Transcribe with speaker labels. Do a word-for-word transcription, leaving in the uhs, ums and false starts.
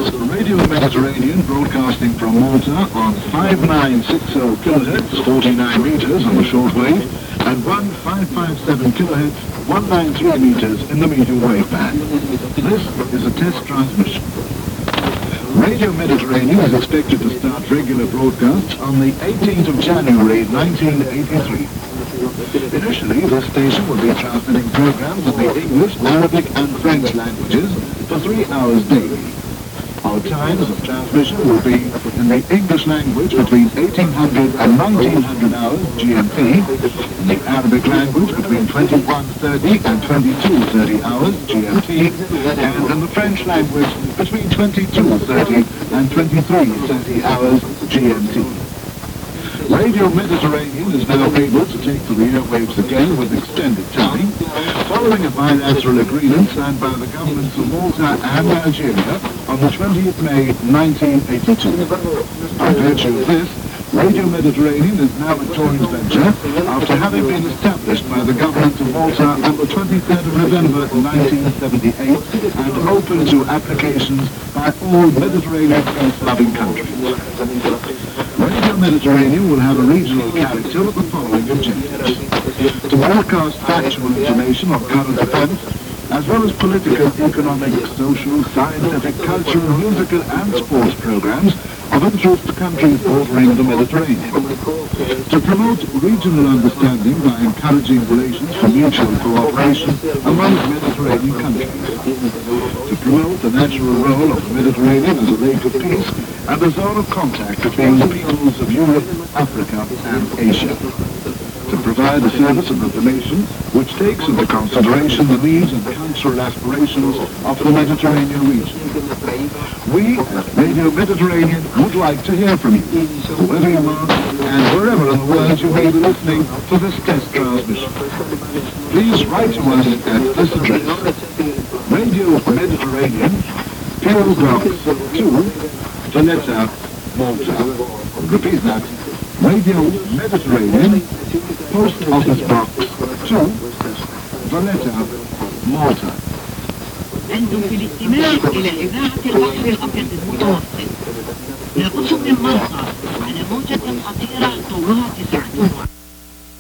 Speaker 1: is Radio Mediterranean, broadcasting from Malta on five nine six zero kilohertz, forty-nine meters on the shortwave, and one five five seven kilohertz, one ninety-three meters in the medium wave band. This is a test transmission. Radio Mediterranean is expected to start regular broadcasts on the eighteenth of January nineteen eighty-three. Initially, this station will be transmitting programs in the English, Arabic and French languages for three hours daily. Our times of transmission will be in the English language between eighteen hundred and nineteen hundred hours G M T, in the Arabic language between twenty-one thirty and twenty-two thirty hours G M T, and in the French language between twenty-two thirty and twenty-three thirty hours G M T. Radio Mediterranean is now able to take to the airwaves again with extended time, following a bilateral agreement signed by the governments of Malta and Algeria on the twentieth of May nineteen eighty-two. By virtue of this, Radio Mediterranean is now a joint venture after having been established by the government of Malta on the twenty-third of November nineteen seventy-eight and open to applications by all Mediterranean peace-loving countries. Radio Mediterranean will have a regional character with the following objectives: to broadcast factual information on current events, as well as political, economic, social, scientific, cultural, musical and sports programs of interest to countries bordering the Mediterranean. To promote regional understanding by encouraging relations for mutual cooperation among Mediterranean countries. To promote the natural role of the Mediterranean as a lake of peace and a zone of contact between the peoples of Europe, Africa and Asia. To provide a service of information which takes into consideration the needs and cultural aspirations of the Mediterranean region. We at Radio Mediterranean would like to hear from you, whoever you are and wherever in the world you may be listening to this test transmission. Please write to us at this address: Radio Mediterranean, P O Box two, Valletta, Malta. Repeat that: Radio Mediterranean, Post Office Box two, Valletta, Malta.
Speaker 2: أنتم في الاستماع إلى إذاعة البحر الأبيض المتوسط. لقصة مالطا على موجة قصيرة طولها